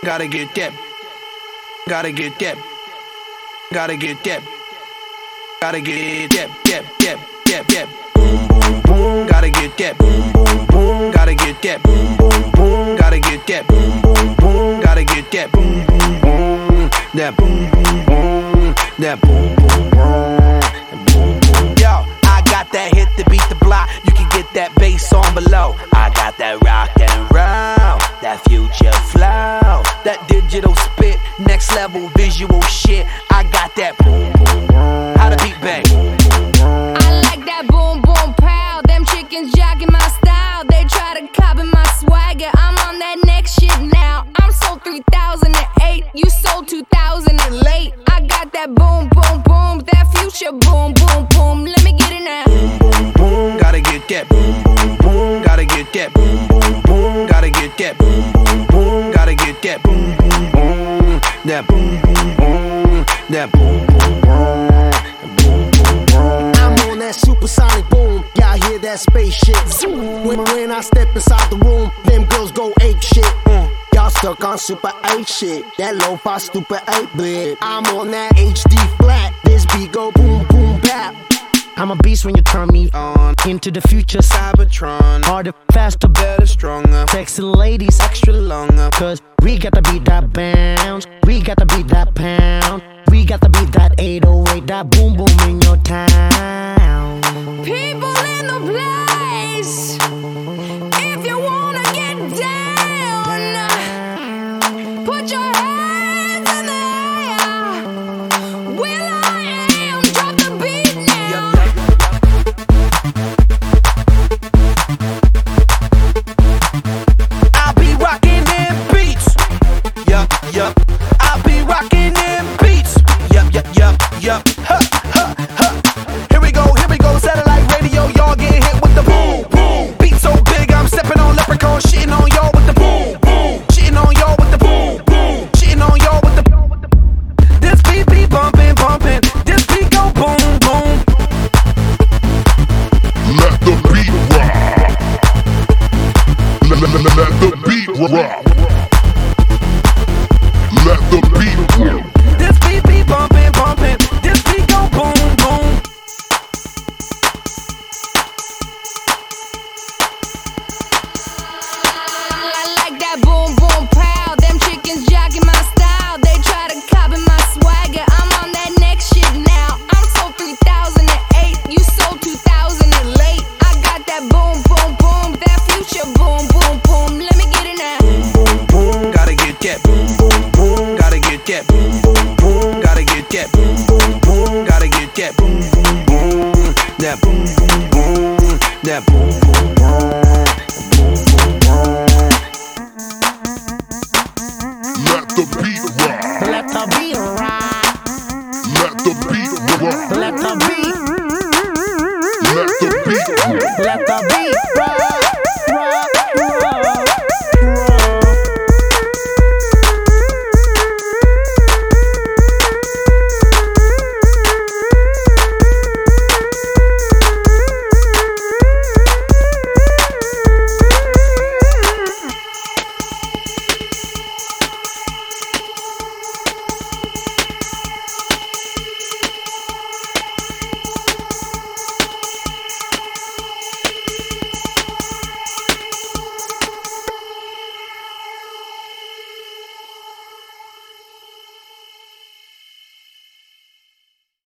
Gotta get that. Gotta get that. Gotta get that. Gotta get that. Boom, boom, boom. Gotta get that. Boom, boom, boom. Gotta get that. Boom, boom, boom. Gotta get that. Boom, boom, boom. Gotta get that. Boom, boom, boom. That boom, boom, boom. That boom, boom, boom. Boom, boom. Yo, I got that hit to beat the block. You can get that bass on below. I got that rock and roll, that future flow, that digital spit, next level visual shit. I got that boom, boom, boom. How the beat bang? I like that boom, boom, pow. Them chickens jacking my style. They try to copy my swagger. I'm on that next shit now. I'm sold 3008. You sold 2000 and late. I got that boom, boom, boom. That future boom, boom, boom. Let me get it now. Boom, boom, boom. Gotta get that. Boom, boom, boom. Gotta get that. Boom, boom, boom. Gotta get that. Boom, boom, boom. Gotta get that. Boom, boom, boom. That boom, boom, boom. That boom, boom, boom. Boom, boom, boom. I'm on that supersonic boom. Y'all hear that spaceship? When I step inside the room, them girls go ape shit. Y'all stuck on super 8 shit. That lo-fi stupid 8-bit. I'm on that HD flat. This beat go boom, boom, bap. I'm a beast when you turn me on. Into the future, Cybertron. Harder, faster, better, stronger. Sexy ladies, extra longer. Cause we got to beat that bounce. We got to beat that pound. We got to beat that 808. That boom, boom in your town. People in the place. If you wanna get down, put your hands in the air. Will I am, drop the beat now. I'll be rocking them beats. Yup. I'll be rocking them beats. Yup. Ha. Here we go. Satellite radio, y'all get hit with the boom, boom. Beat so big, I'm stepping on leprechaun, shitting on y'all with the boom, boom. Shitting on y'all with the boom, boom. Shitting on y'all with the. This beat be bumping. This beat go boom, boom. Let the beat rock. Let the beat rock. Let the beat rock. This beat be bumping. This beat go boom, boom. I like that boom, boom, pow. Them chickens jacking my style. They try to copy my swagger. I'm on that next shit now. I'm sold 3008. You sold 2000 and late. I got that boom, boom, boom. That future boom, boom, boom. Let me get it now. Boom, boom, boom. Gotta get that. Boom, boom, boom. Gotta get that. Boom, boom, boom. Gotta get that. Boom, boom, boom. Gotta get that. Boom, boom, boom. That boom, boom, boom. That boom, boom, boom. Boom, boom, boom. Let the beat rock. Let the beat rock. Let the beat rock. Let the beat